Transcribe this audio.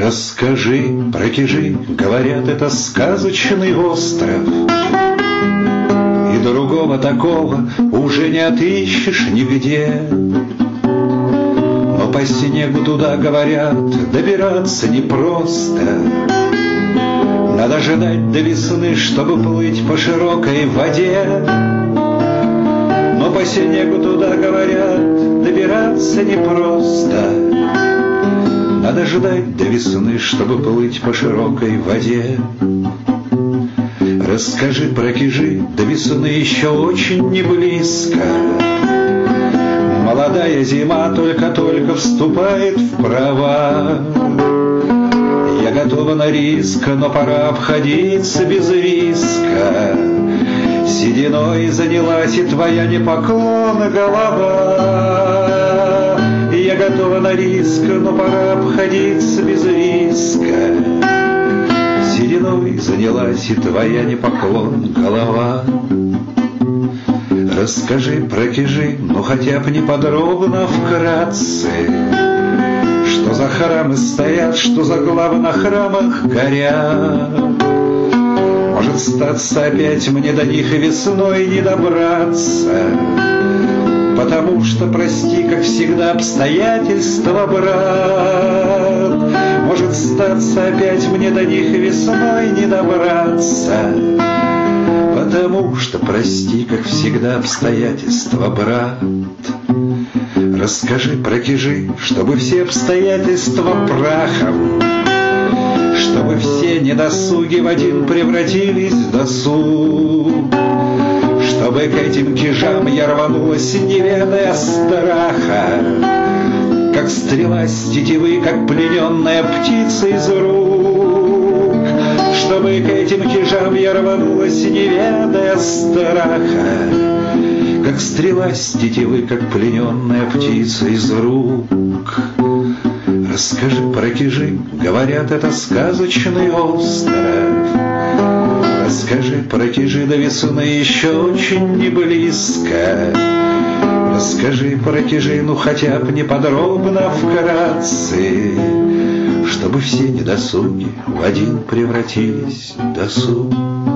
Расскажи про Кижи, говорят, это сказочный остров, и другого такого уже не отыщешь нигде. Но по снегу туда, говорят, добираться непросто. Надо ждать до весны, чтобы плыть по широкой воде. Но по снегу туда, говорят, добираться непросто. Надо ждать до весны, чтобы плыть по широкой воде. Расскажи про Кижи, до весны еще очень не близко. Молодая зима только-только вступает в права. Я готова на риск, но пора обходиться без риска. Сединой занялась и твоя непоклонна голова. Я готова на риск, но пора обходиться без риска. Сединой занялась и твоя непоклонна голова. Расскажи про Кижи, ну хотя бы не подробно, вкратце. Что за храмы стоят, что за главы на храмах горят. Может, статься опять мне до них и весной не добраться. Потому что, прости, как всегда, обстоятельства, брат. Может, статься опять мне до них и весной не добраться. Потому что, прости, как всегда, обстоятельства, брат. Расскажи про Кижи, чтобы все обстоятельства прахом, чтобы все недосуги в один превратились в досуг. Чтобы к этим Кижам я рванулась, не ведая страха, как стрела с тетивы, как плененная птица из рук. Чтобы к этим Кижам я рванулась, не ведая страха, как стрела с тетивы, как плененная птица из рук. Расскажи про Кижи, говорят, это сказочный остров. Расскажи про Кижи, до весны еще очень не близко. Расскажи про Кижи, ну хотя бы не подробно, вкратце, чтобы все недосуги в один превратились в досуг.